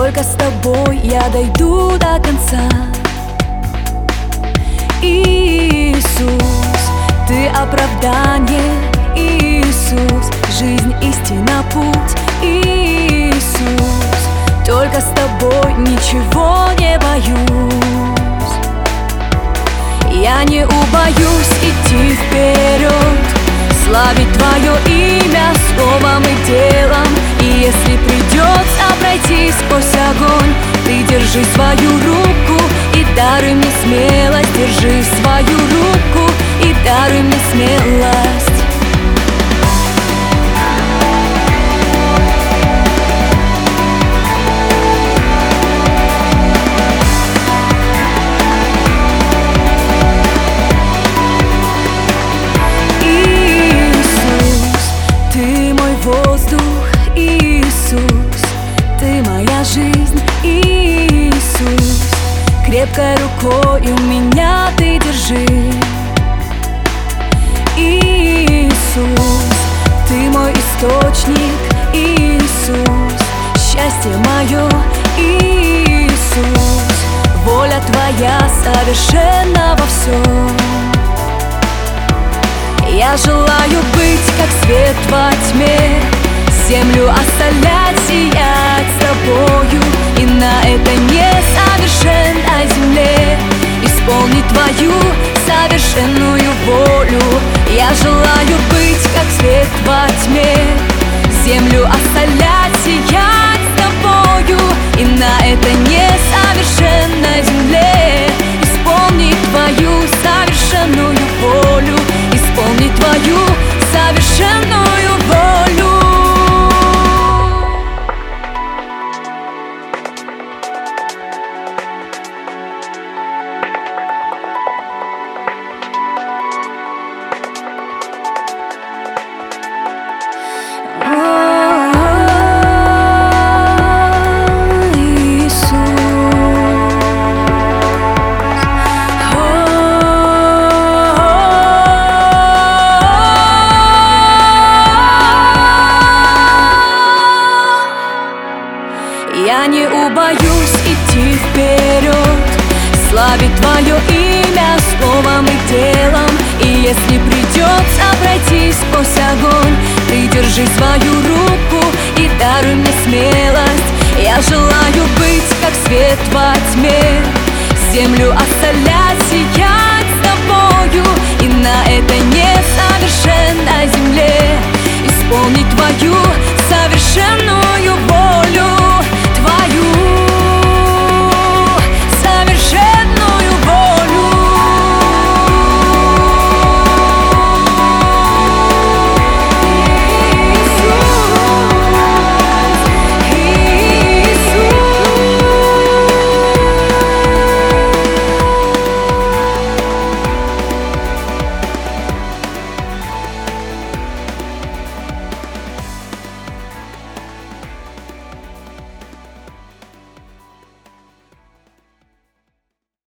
Только с тобой я дойду до конца. Иисус, ты оправдание. Иисус, жизнь, истина, путь. Иисус, только с тобой ничего не боюсь. Я не убоюсь идти вперед, славить твое имя словом и делом. И если придется пройти сквозь огонь, ты держи свою руку и даруй мне смелость. Держи свою руку и даруй мне смелость. Воздух, Иисус, ты моя жизнь, Иисус, крепкой рукою меня ты держи. Иисус, ты мой источник, Иисус, счастье мое, Иисус, воля твоя совершенна во всем. Я желаю быть как свет во тьме, землю осолять, сиять с тобою. И на этой несовершенной земле исполнить твою совершенную волю. Я желаю быть как свет во тьме, землю осолять, сиять с тобою. И на этой несовершенной земле исполнить твою совершенную волю. Исполнить твою совершенную волю. Я не убоюсь идти вперед, славить твое имя словом и делом. И если придется пройти сквозь огонь, ты держи свою руку и даруй мне смелость. Я желаю быть как свет во тьме, землю осолять,